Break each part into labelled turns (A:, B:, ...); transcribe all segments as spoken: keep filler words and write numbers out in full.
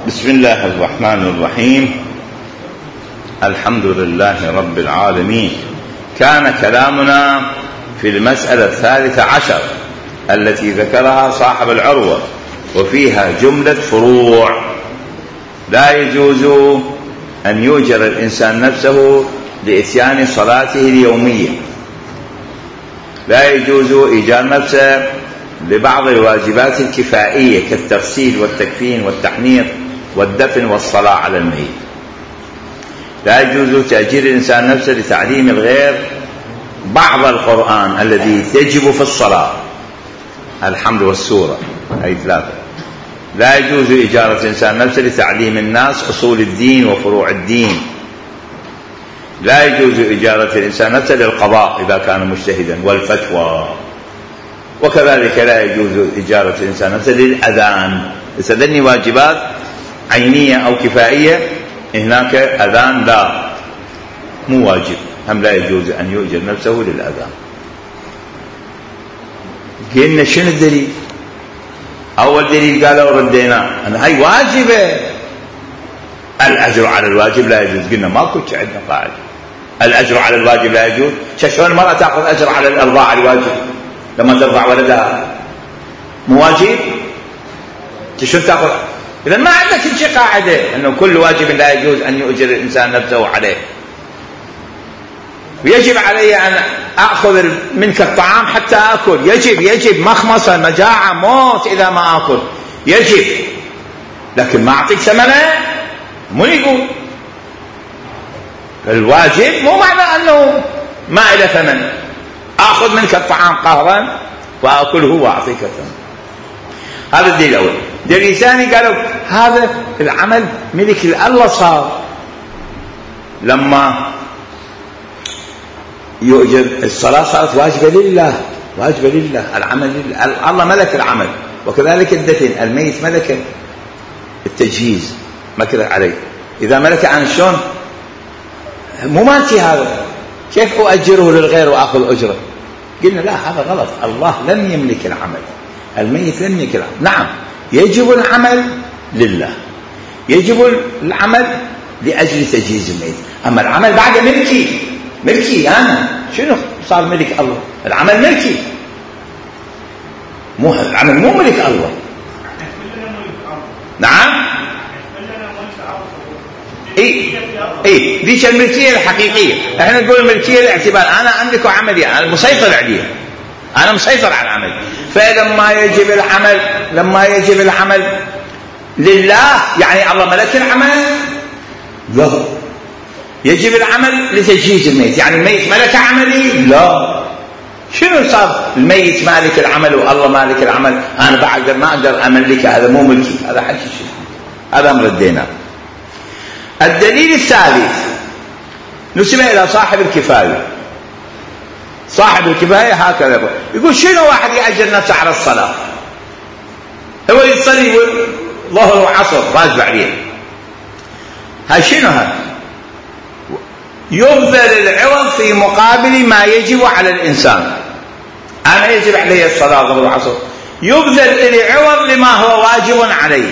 A: بسم الله الرحمن الرحيم. الحمد لله رب العالمين. كان كلامنا في المسألة الثالثة عشر التي ذكرها صاحب العروة، وفيها جملة فروع. لا يجوز أن يؤجر الإنسان نفسه لإتيان صلاته اليومية، لا يجوز إيجار نفسه لبعض الواجبات الكفائية كالتغسيل والتكفين والتحنيط والدفن والصلاة على الميت. لا يجوز تأجير الإنسان نفسه لتعليم الغير بعض القرآن الذي يجب في الصلاة، الحمد والسورة، أي ثلاثة. لا يجوز إجارة الإنسان نفسه لتعليم الناس أصول الدين وفروع الدين. لا يجوز إجارة الإنسان نفسه للقضاء إذا كان مجتهدا والفتوى. وكذلك لا يجوز إجارة الإنسان نفسه للأذان. إذا واجبات عينية أو كفائية، هناك أذان لا، مو واجب، هم لا يجوز أن يؤجر نفسه للأذان. قلنا شنو الدليل؟ أول دليل قالوا ردينا أن هاي واجبة، الأجر على الواجب لا يجوز. قلنا ما كنت عندنا قاعدة الأجر على الواجب لا يجوز. شلون المرأة تأخذ أجر على الإرضاع الواجب لما ترضع ولدها؟ مو واجب؟ شلون تأخذ؟ إذا ما عندك شيء قاعدة أنه كل واجب لا يجوز أن يؤجر الإنسان نفسه عليه. ويجب علي أن أخذ منك الطعام حتى أكل، يجب يجب مخمصة مجاعة موت إذا ما أكل، يجب. لكن ما أعطيك ثمنه، مو يقول الواجب مو معنى أنه ما إله ثمن. أخذ منك الطعام قهرا وأكله وأعطيك ثمن. هذا الدليل الأول. الدليل الثاني قالوا هذا العمل ملك الله صار لما يؤجر. الصلاة صارت واجبة لله، واجبة لله، العمل لله، الله ملك العمل. وكذلك الدفن، الميت ملك التجهيز، ملك عليه. إذا ملك عن شلون مو مالتي هذا، كيف أؤجره للغير وأخذ أجره؟ قلنا لا، هذا غلط. الله لم يملك العمل، الميت لم يملك العمل. نعم يجب العمل لله، يجب العمل لأجل تجهيز الميت، أما العمل بعد ملكي، ملكي أنا. شنو صار ملك الله؟ العمل ملكي، مو العمل مو ملك الله. نعم اي اي ذيك الملكيه الحقيقيه. احنا نقول الملكيه الاعتبار، انا املك عملي، انا مسيطر عليه، انا مسيطر على العمل. فلما يجب العمل، لما يجب العمل لله، يعني الله ملك العمل؟ لا. يجب العمل لتجهيز الميت، يعني الميت ملك عملي؟ لا. شنو صار الميت مالك العمل والله مالك العمل؟ انا بقدر ما اقدر املك، هذا مو ملكي، هذا حكي شيء، هذا امر ردينا. الدليل الثالث نسمع الى صاحب الكفايه. صاحب الكفايه هكذا يقول, يقول شنو واحد يأجر نفسه على الصلاه، هو يصلي ظهر وعصر واجب عليه، هاي شنو هذا؟ يبذل العوض في مقابل ما يجب على الإنسان. أنا يجب علي الصلاة ظهر وعصر، يبذل العوض لما هو واجب عليه.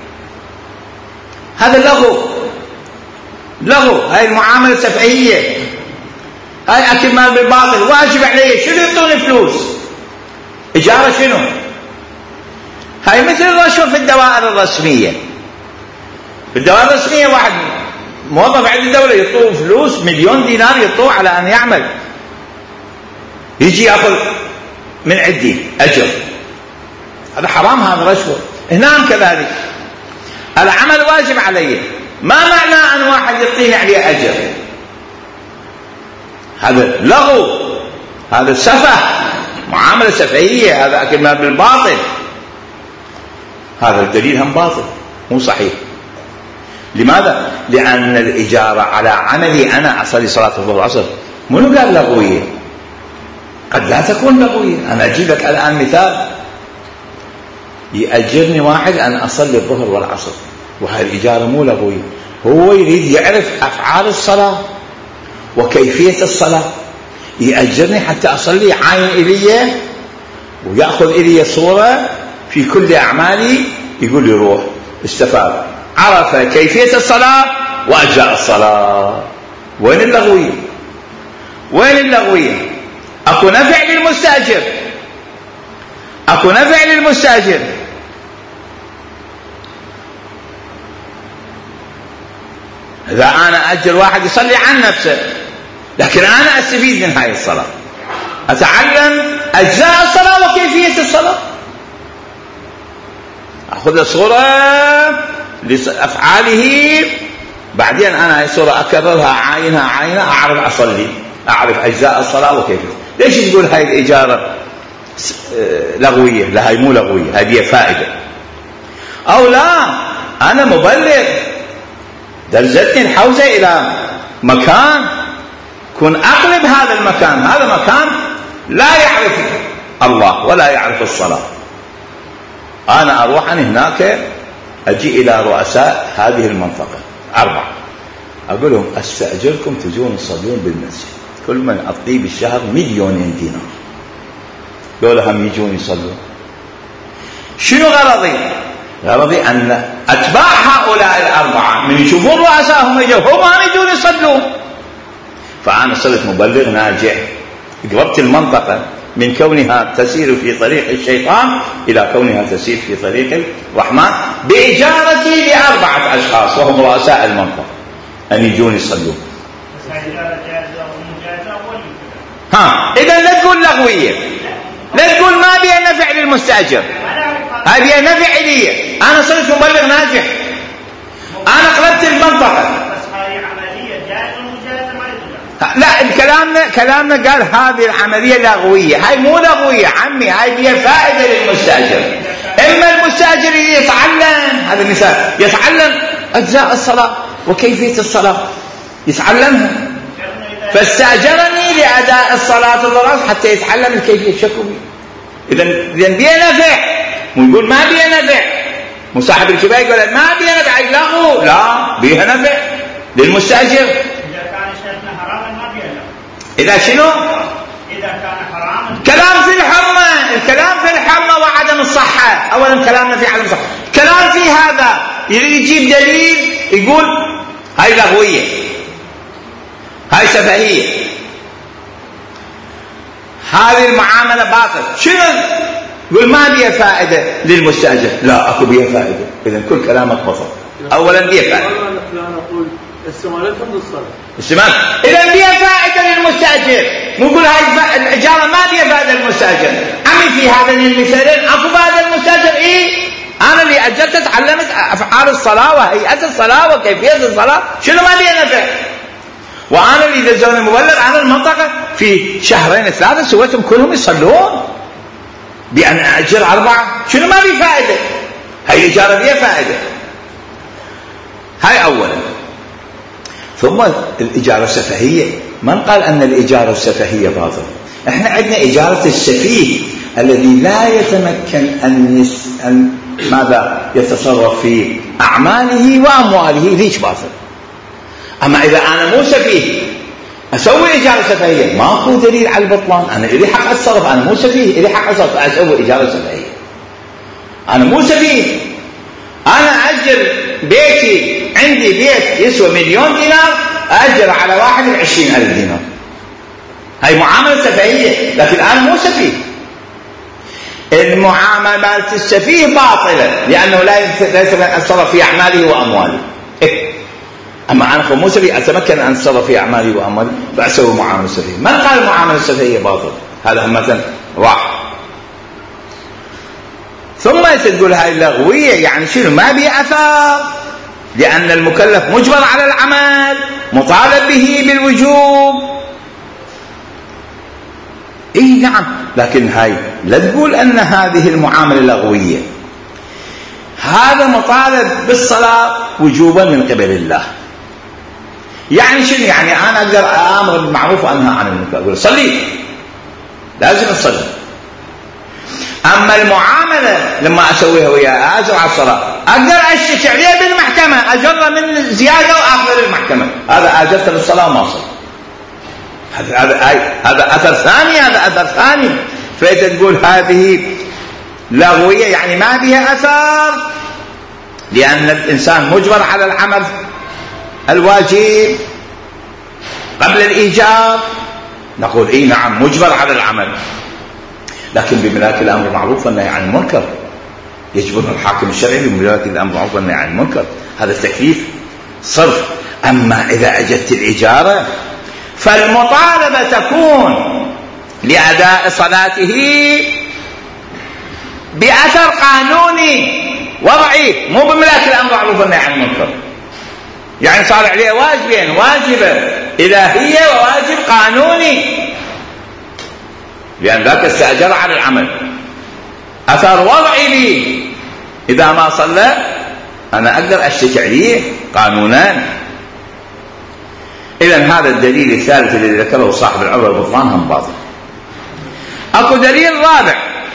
A: هذا لغو، لغو. هاي المعاملة سفهية، هاي أكل مال بالباطل. واجب علي، شنو يعطوني فلوس؟ إجارة شنو؟ هاي مثل الرشوة في الدوائر الرسمية. في الدوائر الرسمية واحد موظف عند الدولة يعطوه فلوس، مليون دينار يعطوه على أن يعمل، يجي يأخذ من عندي أجر، هذا حرام، هذا رشوة. هنا كذلك العمل واجب علي، ما معنى أن واحد يعطيني عليه أجر؟ هذا لغو، هذا سفه، معاملة سفهية، هذا أكل مال بالباطل. هذا الدليل هم باطل، مو صحيح. لماذا؟ لأن الإجارة على عملي أنا أصلي صلاة الظهر والعصر منو قال لغوية؟ قد لا تكون لغوية. أنا أجيب لك الآن مثال، يأجرني واحد أن أصلي الظهر والعصر، وهذه الإجارة مو لغوية. هو يريد يعرف أفعال الصلاة وكيفية الصلاة، يأجرني حتى أصلي، عاين إلي ويأخذ إلي صورة في كل أعمالي، يقول لي روح استفاد. عرف كيفية الصلاة وأجزاء الصلاة. وين اللغوية؟ وين اللغوية؟ أكو نفع للمستأجر، أكو نفع للمستأجر. إذا أنا أجر واحد يصلي عن نفسه، لكن أنا أستفيد من هاي الصلاة، أتعلم أجزاء الصلاة وكيفية الصلاة، أخذ صورة لأفعاله، بعدين أنا هاي الصورة أكررها عاينها عاينها، أعرف أصلي، أعرف أجزاء الصلاة وكيفية. ليش تقول هاي الإجارة لغوية؟ لا، هاي مو لغوية، هذه فائدة. أو لا، أنا مبلغ دلزتني الحوزة إلى مكان، كن أقلب هذا المكان، هذا مكان لا يعرف الله ولا يعرف الصلاة، أنا أروح عن هناك، أجي إلى رؤساء هذه المنطقة أربعة، أقول لهم أستأجركم تجون تصلون بالمسجد، كل من أعطيه بالشهر مليونين دينار، دول هم يجون يصلون. شنو غرضي؟ غرضي أن أتباع هؤلاء الأربعة من يشوفون رؤسائهم يجوا هم هم يجون يصلون، فأنا صرت مبلغ ناجح، قربت المنطقة من كونها تسير في طريق الشيطان إلى كونها تسير في طريق الرحمن، بإجارتي لأربعة أشخاص وهم رؤساء المنطقة أن يجون يصلون. ها، إذا لا تقول لغوية، لا تقول ما بيها نفع للمستأجر، هذه نفع لي، أنا صرت مبلغ ناجح، أنا قلبت المنطقة. لا، كلامنا كلامنا قال هذه العملية لغوية، هاي مو لغوية عمي، هاي فيها فائدة للمستأجر. إما المستأجر يتعلم، هذا المثال، يتعلم أجزاء الصلاة وكيفية الصلاة، يتعلمها، فاستأجرني لأداء الصلاة الضرورة حتى يتعلم الكيفية الشكوية. إذا إذا بيها نفع، مو يقول ما بيها نفع، مصاحب الكباية يقول ما بيها نفع، لغو، لا، بيها نفع للمستأجر. إذا شنو؟ إذا كان حراما. كلام في الحرمة، الكلام في الحرمة وعدم الصحة، أولا كلامنا في عدم الصحة، كلام في هذا يريد يجيب دليل يقول هاي لغوية، هاي سفهية، هذه المعاملة باطل. شنو؟ يقول ما بيها فائدة للمستأجر، لا، أكو بيها فائدة. إذن كل كلامك بطل. أولا بيها فائدة،
B: استمالتهم للصلاة،
A: استمال. إذا بيها فائدة للمستأجر، مو يقول هاي الإجارة ما بيها فائدة للمستأجر. عمي في هذين المثالين أكو فائدة للمستأجر. إيه، أنا اللي أجرت تعلمت أفعال الصلاة وهيئة الصلاة وكيفية الصلاة، شنو ما بيها نفع؟ وأنا اللي دزوني مبلغ عن المنطقة في شهرين ثلاثة سويتهم كلهم يصلون، بأن أجر أربعة، شنو ما بي فائدة؟ هاي الإجارة بيها فائدة. هاي أولا. ثم الإجارة السفهية، من قال أن الإجارة السفهية باطل؟ إحنا عندنا إجارة السفيه الذي لا يتمكن أن, يس... أن ماذا يتصرف في أعماله وأمواله، ذيك باطل. أما إذا أنا مو سفيه أسوي إجارة سفهية، ماكو دليل على البطلان، أنا إلي حق أتصرف، أنا مو سفيه إلي حق أتصرف، أسوي إجارة سفهية. أنا مو سفيه، أنا أجر بيتي، عندي بيت يسوى مليون دينار، أجر على واحد عشرين ألف دينار، هاي معاملة سفهية، لكن أنا مو سفيه. المعاملة مالت السفيه باطلة لأنه لا يمكن أن أتصرف في أعماله وأمواله. إيه؟ أما أنا مو سفيه أتمكن أن أتصرف في أعمالي وأموالي فأسوي معاملة سفهية. من قال المعاملة السفهية باطل؟ هذا همة واحد. ثم تقول هاي اللغوية، يعني شنو؟ ما بي أثار، لأن المكلف مجبر على العمل، مطالب به بالوجوب. إيه نعم، لكن هاي لا تقول أن هذه المعاملة لغوية، هذا مطالب بالصلاة وجوبا من قبل الله. يعني شنو؟ يعني أنا أقدر أمر بالمعروف وأنهى عن المنكر، أقول صلي، لازم تصلي. أما المعاملة لما أسويها وياه أجر على الصلاة، أقدر أشتكي عليه بالمحكمة، أجر من زيادة وآخر المحكمة، هذا أجرت للصلاة وما صلى. هذا هذا هذا أثر ثاني، هذا أثر ثاني. فإذا تقول هذه لغوية يعني ما بها أثر، لأن الإنسان مجبر على العمل الواجب قبل الإيجاب، نقول إيه نعم مجبر على العمل، لكن بملاك الأمر بالمعروف والنهي عن المنكر، يجبر الحاكم الشرعي بملاك الأمر بالمعروف والنهي عن المنكر، هذا التكليف صرف. أما إذا أجت الإجارة فالمطالبة تكون لأداء صلاته بأثر قانوني وضعي، مو بملاك الأمر بالمعروف والنهي عن المنكر. يعني صار عليه واجبين، واجبة إلهية وواجب قانوني، لأن ذاك استأجر على العمل. أثر وضعي لي، إذا ما صلى أنا أقدر أشتكي عليه قانونا. إذن هذا الدليل الثالث الذي ذكره صاحب العروة البطلان هم باطل. أكو دليل رابع،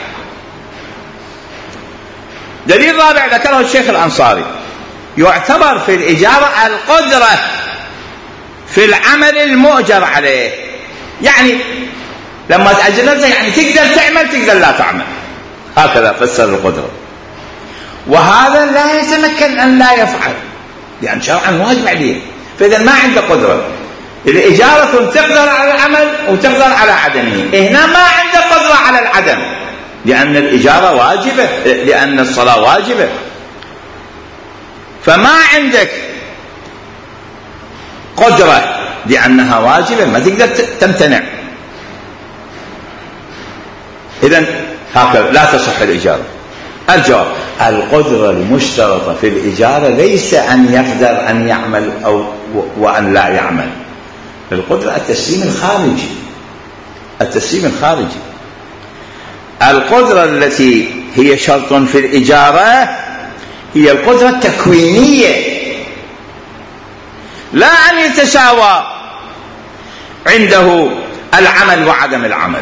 A: دليل رابع ذكره الشيخ الأنصاري، يعتبر في الإجارة القدرة في العمل المؤجر عليه. يعني لما تأجر نفسك يعني تقدر تعمل تقدر لا تعمل، هكذا فسر القدرة. وهذا لا يتمكن أن لا يفعل، لأن شرعا واجب عليه، فإذا ما عنده قدرة. الإجارة تقدر على العمل وتقدر على عدمه، هنا ما عنده قدرة على العدم، لأن الإجارة واجبة، لأن الصلاة واجبة، فما عندك قدرة لأنها واجبة، ما تقدر تمتنع. إذن هكذا لا تصح الإجارة. الجواب: القدرة المشترطة في الإجارة ليس أن يقدر أن يعمل أو وأن لا يعمل، القدرة التسليم الخارجي، التسليم الخارجي. القدرة التي هي شرط في الإجارة هي القدرة التكوينية، لا أن يتساوى عنده العمل وعدم العمل،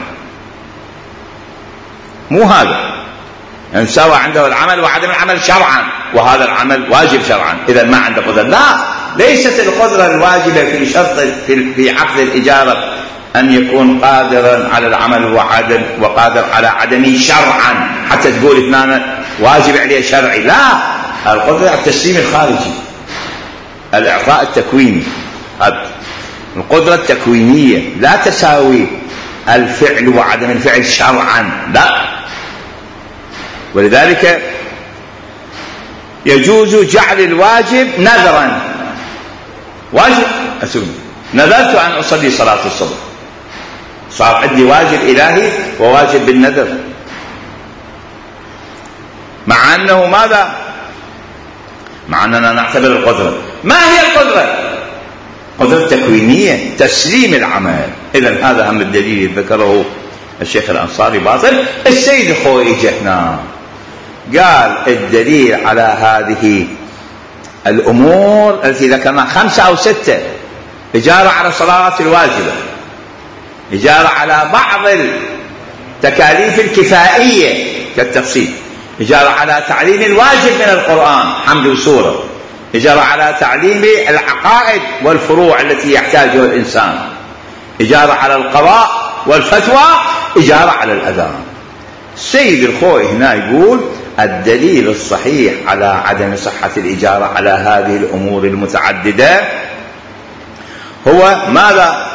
A: مو هذا يعني سوى عنده العمل وعدم العمل شرعا، وهذا العمل واجب شرعا، إذا ما عنده قدرة. لا، ليست القدرة الواجبة في شرط في عقد الإجارة أن يكون قادرا على العمل وعدم وقادر على عدمه شرعا حتى تقول اثنان واجب عليه شرعي. لا، القدرة التسليم الخارجي، الإعطاء التكويني، القدرة التكوينية لا تساوي الفعل وعدم الفعل شرعا، لا. ولذلك يجوز جعل الواجب نذرا، واجب أسوي نذرت أن أصلي صلاة الصبح، صار عندي واجب إلهي وواجب بالنذر، مع أنه ماذا؟ مع أننا نعتبر القدرة. ما هي القدرة؟ قدرة تكوينية، تسليم العمل. إذن هذا هم الدليل ذكره الشيخ الأنصاري باطل. السيد الخوئي جهنا قال الدليل على هذه الأمور التي ذكرنا خمسة أو ستة: إجارة على الصلاة الواجبة، إجارة على بعض التكاليف الكفائية كالتفصيل، إجارة على تعليم الواجب من القرآن حمد وسورة، إجارة على تعليم العقائد والفروع التي يحتاجها الإنسان، إجارة على القضاء والفتوى، إجارة على الأذان. السيد الخوئي هنا يقول الدليل الصحيح على عدم صحة الإجارة على هذه الأمور المتعددة هو ماذا؟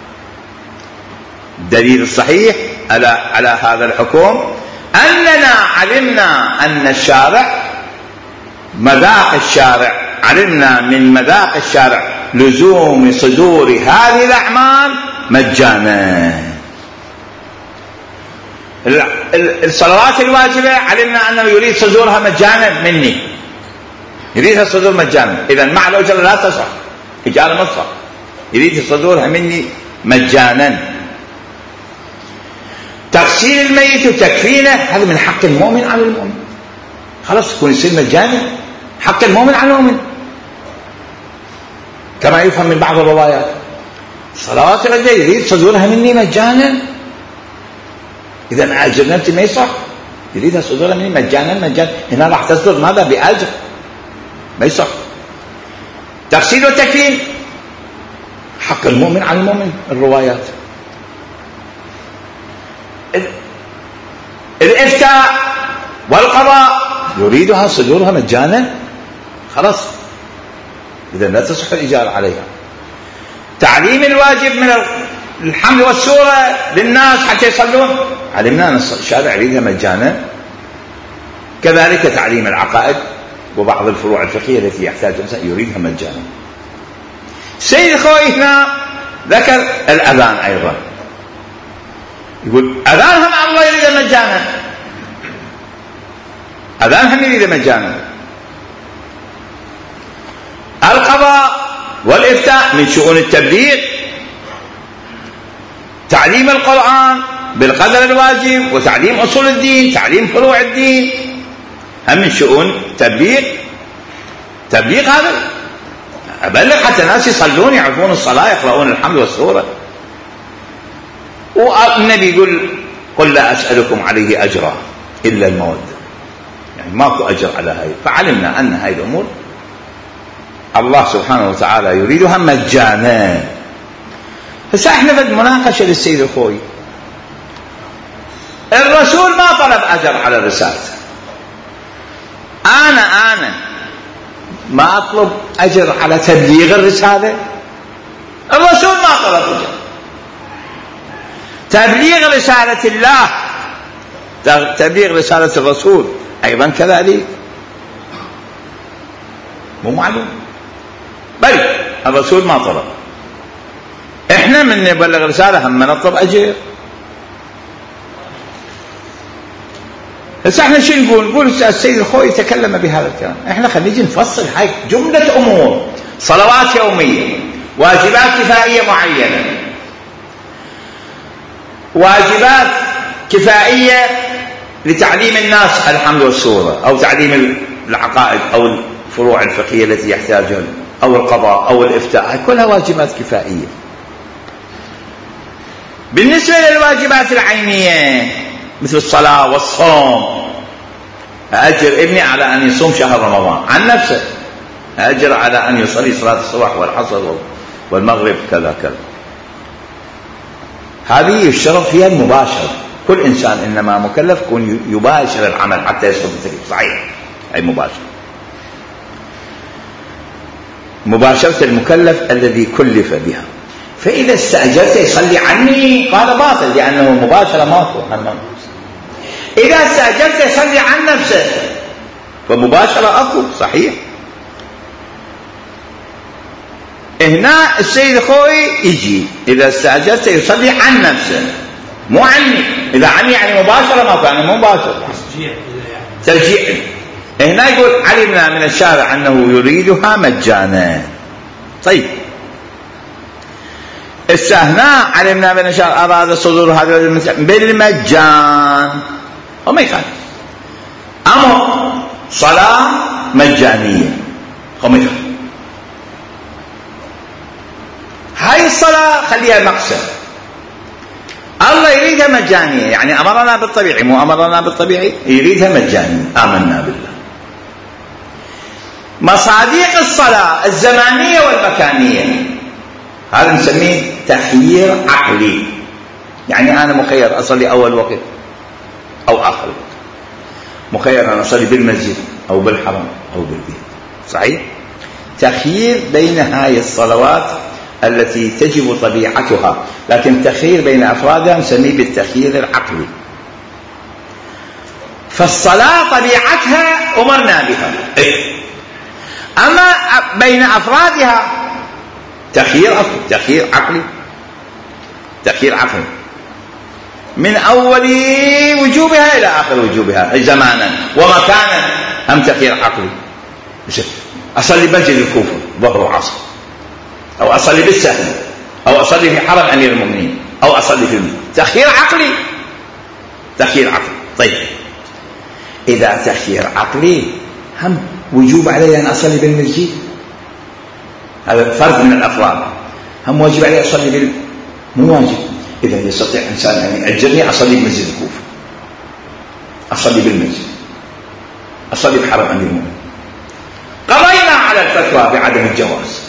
A: الدليل الصحيح على على هذا الحكم أننا علمنا أن الشارع مذاق الشارع علمنا من مذاق الشارع لزوم صدور هذه الأعمال مجانا. الصلوات الواجبة علمنا أنه يريد صدورها مجانا مني، يريدها صدور مجانا، إذن مع الأجرة لا تصح، إجارة ما تصح، يريد صدورها مني مجانا. تغسيل الميت وتكفينه هذا من حق المؤمن على المؤمن، خلاص يكون يصير مجانا، حق المؤمن على المؤمن كما يفهم من بعض الروايات. صلوات الرجل يريد صدورها مني مجانا، إذا أجر نفسي ما يصح، يريدها صدورها مني مجانا مجانا، هنا راح تصدر ماذا؟ بأجر، ما يصح. تغسيل وتكفين حق المؤمن على المؤمن، الروايات. الإفتاء والقضاء يريدها صدورها مجانا، خلاص إذا لا تصح الإجارة عليها. تعليم الواجب من الحمل والسورة للناس حتى يصلون، علمنا أن الشارع يريدها مجانا. كذلك تعليم العقائد وبعض الفروع الفقهية التي يحتاج الإنسان يريدها مجانا. السيد الخوئي هنا ذكر الأذان أيضا، يقول أذان هم الله يريد مجانا، أذان هم يريد مجانا. القضاء والإفتاء من شؤون التبليغ. تعليم القرآن بالقدر الواجب وتعليم أصول الدين، تعليم فروع الدين، هم من شؤون تبليغ. تبليغ هذا أبلغ حتى الناس يصلون يعرفون الصلاة يقرؤون الحمد والسورة. والنبي يقول قل لا أسألكم عليه أجرا إلا المودة، يعني ماكو أجر على هاي. فعلمنا أن هاي الأمور الله سبحانه وتعالى يريدها مجانا. هسه احنا بدنا مناقشة للسيد الخوئي. الرسول ما طلب أجر على رسالته، أنا أنا ما أطلب أجر على تبليغ الرسالة. الرسول ما طلب أجر. تبليغ رسالة الله، تبليغ رسالة الرسول أيضا كذلك مو معلوم، بل الرسول ما طلب. احنا من نبلغ رسالة هم نطلب أجر. هسه احنا شو نقول؟ نقول السيد الخوئي تكلم بهذا الكلام، احنا خلينا نجي نفصل هاي جملة أمور. صلوات يومية، واجبات كفائية معينة، واجبات كفائية لتعليم الناس الحمد والسورة أو تعليم العقائد أو الفروع الفقهية التي يحتاجها، أو القضاء أو الإفتاء، كلها واجبات كفائية. بالنسبة للواجبات العينية مثل الصلاة والصوم، أجر ابني على أن يصوم شهر رمضان عن نفسه، أجر على أن يصلي صلاة الصبح والعصر والمغرب كذا كذا. هذه يشترط فيها المباشرة. كل إنسان إنما مكلف يكون يباشر العمل حتى يسقط التكليف، صحيح، أي مباشرة. مباشرة المكلف الذي كلف بها. فإذا استأجرت يصلي عني قال باطل لأنه مباشرة ماكو. إذا استأجرت يصلي عن نفسه فمباشرة أكو، صحيح. هنا السيد الخوئي يجي إذا استأجرت يصلي عن نفسه مو عني. إذا عني يعني مباشرة ماكو، يعني مباشرة ترجيع. هنا يقول علمنا من الشارع أنه يريدها مجانا. طيب هنا علمنا من الشارع أراد صدور هذا بالمجان وما يخالف. أمر صلاة مجانية وما يخالف. هاي الصلاة خليها مقصد، الله يريدها مجانية، يعني أمرنا بالطبيعي مو أمرنا بالطبيعي، يريدها مجانية. آمنا بالله. مصاديق الصلاة الزمانية والمكانية هذا نسميه تخيير عقلي، يعني أنا مخير أصلي أول وقت أو آخر وقت، مخير أن أصلي بالمسجد أو بالحرم أو بالبيت، صحيح. تخيير بين هاي الصلوات التي تجب طبيعتها، لكن تخيير بين أفرادها نسميه بالتخيير العقلي. فالصلاة طبيعتها أمرنا بها، أما بين أفرادها تخيير عقلي، تخيير عقلي، تخيير عقلي من أول وجوبها إلى آخر وجوبها، زمانا ومكانا هم تخيير عقلي. أصلي بمسجد الكوفة ظهر وعصر، أو أصلي بالسهل، أو أصلي في حرم أمير المؤمنين، أو أصلي في المسجد، تخيير عقلي، تخيير عقلي. طيب إذا تخيير عقلي هم وجوب علي أن أصلي بالمسجد، هذا فرد من الأفراد، هم واجب علي أصلي بال مو واجب. إذا يستطيع إنسان أن يأجرني أصلي بمسجد الكوفة، أصلي بالمسجد، أصلي بحرم أمير المؤمنين. قضينا على الفتوى بعدم الجواز.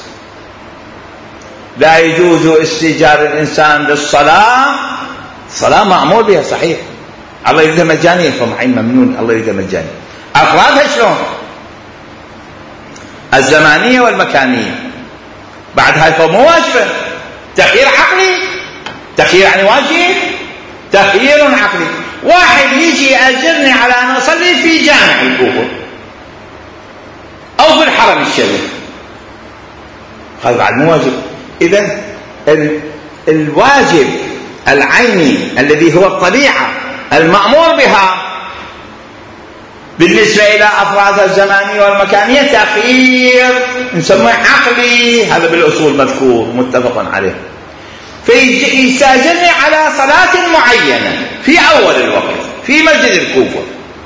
A: لا يجوز استئجار الإنسان للصلاة، الصلاة مأمور بها صحيح، الله يريدها مجانية، فمعين ممنون الله يريدها مجانية. أفرادها شلون؟ الزمانية والمكانية. بعد هاي مو واجبة، تخيير عقلي. تخيير يعني واجب، تخيير عقلي. واحد يجي يأجرني على أن أصلي في جامع الكوفة أو في الحرم الشريف، هذا بعد مو واجب. إذن الواجب العيني الذي هو الطبيعة المأمور بها بالنسبة إلى أفراد الزمانية والمكانية تخيير نسميه عقلي، هذا بالأصول مذكور متفق عليه. فيستأجرني على صلاة معينة في أول الوقت في مسجد الكوفة،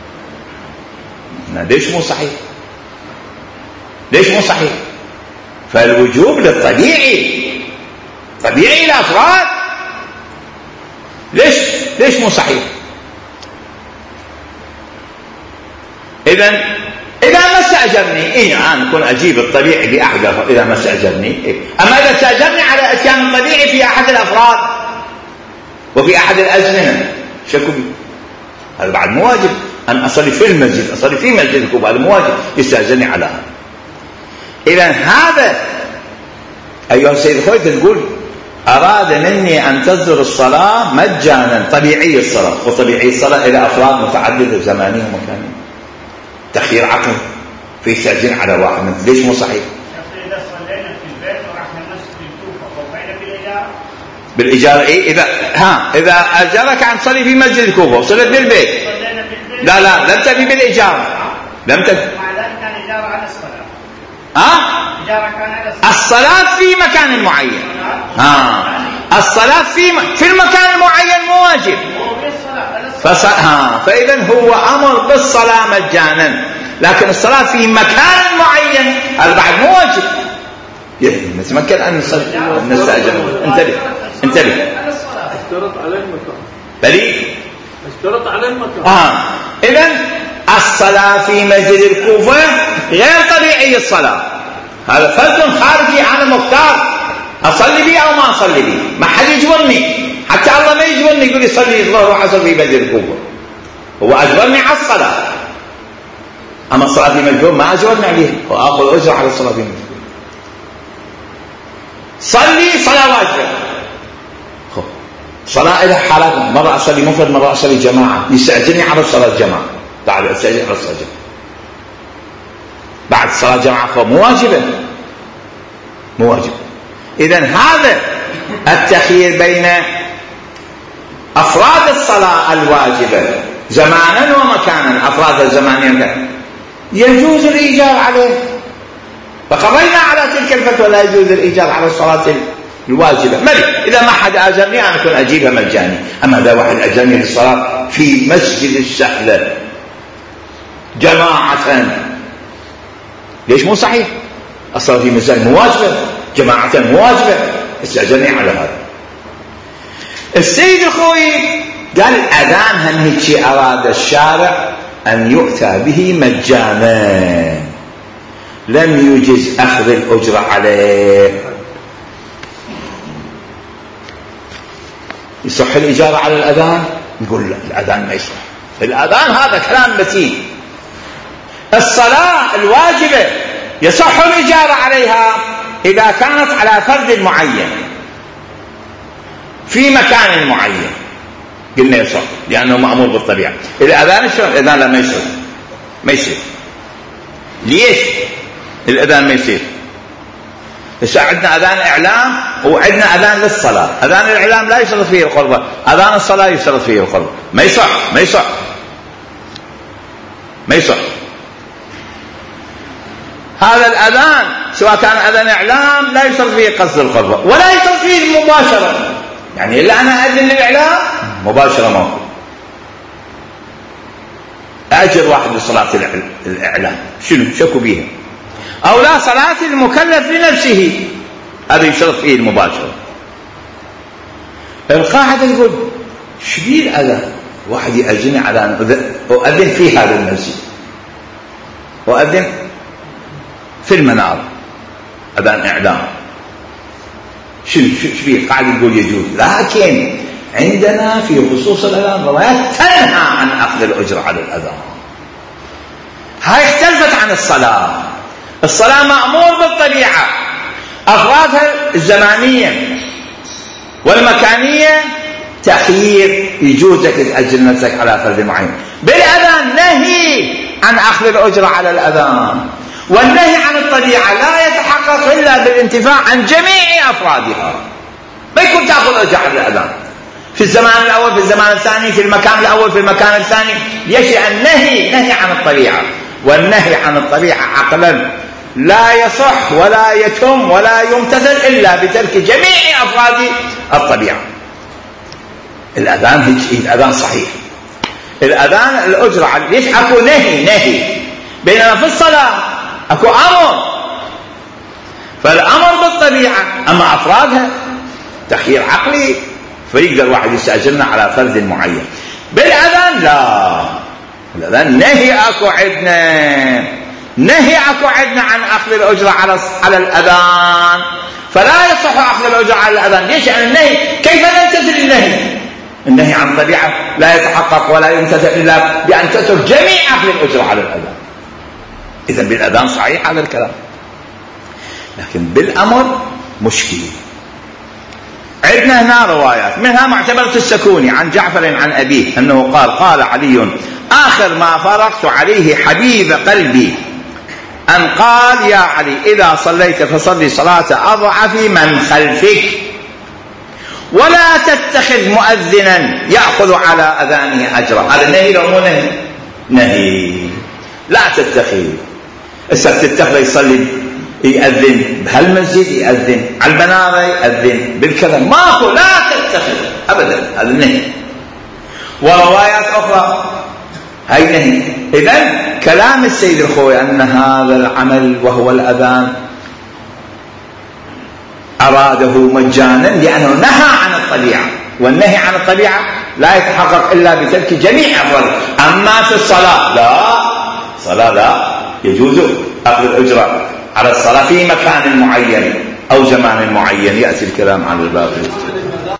A: ليش مو صحيح؟ ليش مو صحيح؟ فالوجوب للطبيعي، طبيعي الأفراد، ليش ليش مو صحيح؟ إذن إذا ما استأجرني إيه أنا أكون أجيب الطبيعي بأحد الأفراد إذا ما استأجرني إيه؟ أما إذا استأجرني على إتيان الطبيعي في أحد الأفراد وفي أحد الأزمنة شكو بي، هذا بعد مو واجب أن أصلي في المسجد، أصلي في مسجد الكوفة، هذا مو واجب يستأجرني على هذا. إذن هذا أيها السيد الخوي تقول أراد مني أن تصدر الصلاة مجانا، طبيعي الصلاة، وطبيعي الصلاة إلى أفراد متعددة زمانية ومكانية، تخيير عقل في ساجين على واحد من. ليش مو صحيح؟
C: إذا صلينا في البيت ورحنا مسجد الكوفة وصلينا بالإجارة
A: بالإجارة إيه؟ إذا ها إذا أجرك عن تصلي في مسجد الكوفة وصلت بالبيت
C: صلينا بالبيت
A: لا لا لم تبي بالإجارة، لم تبي
C: مع ذلك كان إجارة على الصلاة.
A: ها
C: إجارة كان على الصلاة.
A: الصلاة في مكان معين، ها الصلاة في م... في المكان المعين مو واجب، فص... ها فإذا هو أمر بالصلاة مجانا، لكن الصلاة في مكان معين هذا بعد مو واجب. نتمكن أن نصلي نستأجر. انتبه انتبه
B: اشترط عليه المكان،
A: بلي
B: اشترط عليه المكان.
A: آه. إذن الصلاة في مسجد الكوفة غير طبيعي الصلاة، هذا فرد خارجي عن المختار، أصلي بي أو ما أصلي بي، ما حد يجبرني، حتى الله ما يجبرني يقول يصلي الله وحصل في مسجد الكوفة، هو أجبرني على الصلاة، أما الصلاة في مجبور ما أجبرني عليه، وآخذ أجر على الصلاة في مجبور. صلي صلاة واجبة، صلاة إلى حالات، مرة أصلي مفرد مرة أصلي جماعة، يستأجرني على الصلاة الجماعة، بعد أستأجر على الصلاة الجماعة، بعد الصلاة الجماعة مو واجبة، مو واجبة. إذن هذا التخيير بين أفراد الصلاة الواجبة زمانا ومكانا، أفراد الزمانية يجوز الإيجار عليه، فقضينا على تلك الفتوى لا يجوز الإيجار على الصلاة الواجبة. ملك إذا ما حد أجرني أنا أكون أجيبها مجاني، أما إذا واحد أجرني للصلاة في مسجد السهلة جماعة، ليش مو صحيح؟ الصلاة في مسجد مواجبة، جماعة مواجبة، استأجرني على هذا. السيد الخوي قال الأذان هم هيك شيء أراد الشارع أن يؤتى به مجانا، لم يجز أخذ الأجرة عليه. يصح الإجارة على الأذان؟ نقول لا، الأذان ما يصح، الأذان هذا كلام متين. الصلاة الواجبة يصح الإجارة عليها إذا كانت على فرد معين في مكان معين، قلنا يصح لأنه مأمور بالطبيعة. الأذان شلون؟ الأذان لا ما يصير، ما يصير. ليش الأذان ما يصير؟ إذا عندنا أذان إعلام وعندنا أذان للصلاة، أذان الإعلام لا يشترط فيه القربة، أذان الصلاة يشترط فيه القربة، ما يصح ما يصح ما يصح. هذا الأذان سواء كان أذان إعلام لا يشترط فيه قصد القربة ولا يشترط فيه المباشرة، يعني إلا أنا أذن للإعلام مباشرة ما هو. أجر واحد لصلاة الإعلام شنو شكوا بيها، أو لا صلاة المكلف لنفسه هذا يشترط فيه المباشرة. القاعدة يقول شبيه الأذان، واحد يأذن على أن أؤذن في هذا المسجد وأذن في المنار، أذان إعلام شنو شبيه؟ قاعدة يقول يجوز، لكن عندنا في خصوص الأذان روايات تنهى عن أخذ الأجر على الأذان، هاي اختلفت عن الصلاة. الصلاة مأمور بالطبيعة، أفرادها الزمانية والمكانية تخيير، يجوز لك تأجل نفسك على فرد معين. بالأذان نهي عن أخذ الأجرة على الأذان، والنهي عن الطبيعة لا يتحقق إلا بالانتفاع عن جميع أفرادها. ما يكون تأخذ أجرة على الأذان في الزمان الأول، في الزمان الثاني، في المكان الأول، في المكان الثاني. ليش؟ النهي نهي عن الطبيعة، والنهي عن الطبيعة عقلا لا يصح ولا يتم ولا يمتثل إلا بترك جميع أفراد الطبيعة. الأذان هيك، الأذان صحيح، الأذان الأجرة على، ليش أكو نهي نهي بينما في الصلاة أكو أمر، فالأمر بالطبيعة، أما أفرادها تخيير عقلي، فيقدر واحد يستأجرنا على فرد معين. بالأذان لا، الأذان نهي أكو عندنا، نهي أكو عندنا عن أخذ الأجرة على على الأذان، فلا يصح أخذ الأجرة على الأذان. ليش؟ يعني النهي كيف نمتثل النهي؟ النهي عن طبيعة لا يتحقق ولا يمتثل إلا بأن تترك جميع أخذ الأجرة على الأذان. إذن بالأذان صحيح هذا الكلام، لكن بالأمر مشكل. عندنا هنا روايات، منها معتبرة السكوني عن جعفر عن أبيه أنه قال: قال علي: آخر ما فرغت عليه حبيب قلبي أن قال: يا علي إذا صليت فصلي صلاة أضعف من خلفك، ولا تتخذ مؤذنا يأخذ على أذانه أجرا. هذا نهي لو مو نهي؟ نهي، لا تتخذ. السبت تتخذ يصلي يأذن بهالمسجد، يأذن على البنارة، يأذن بالكذا، ماكو، لا تتخذ أبدا، هذا النهي. وروايات أخرى هاي نهي. إذن كلام السيد الخوي أن هذا العمل وهو الأذان أراده مجانا لأنه نهى عن الطبيعة، والنهي عن الطبيعة لا يتحقق إلا بترك جميع أفراده. أما في الصلاة لا، صلاة لا يجوز أخذ الأجرة على الصلاة في مكان معين أو زمان معين، يأتي الكلام عن الباقي.